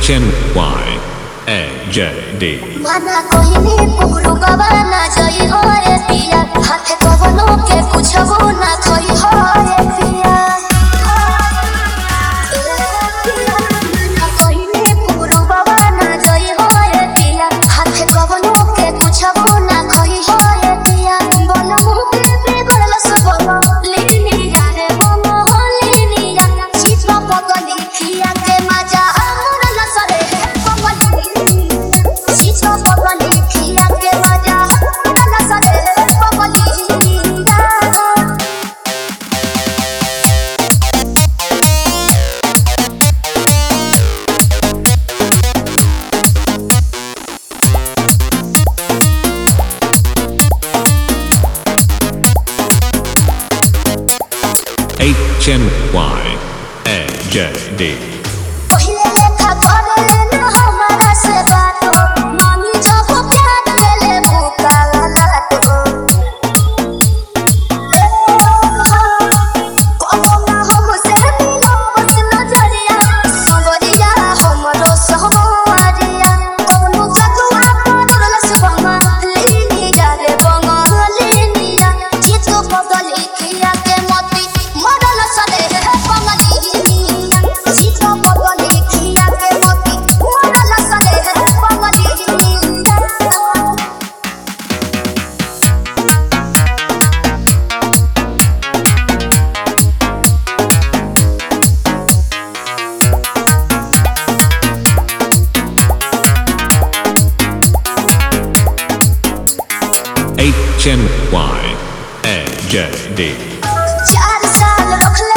HNYAJD माना कोहिनी पुगरू बाबा ना जई हो रे पिया हाथे कवनो के कुछबो ना खई हो रे पिया माना कोहिनी पुगरू बाबा ना जई हो रे पिया हाथे कवनो के कुछबो ना खई हो रे पिया बोल मुके बिगड़ल सब लीनी जाने बोलो लीनी जा सीधा पगली पिया के मजा हमर लसरे पगली सीधा पगली पिया के मजा हमर लसरे पगली HNYAJD पहिले लेखा करे ना हमारा से बात हो मामी जब प्यार देले भूखा लात हो कोनो ना हमसे मिलो बस नजरिया सवरिया हमरो सहवारिया कोनो जगुआ पड़ल सुबह लीनी जा रे बंगली जा चितो पगली खिया के मोती मरल सले पगली चितो पगली खिया के मोती मरल सले पगली HNYAJD 4 साल रखल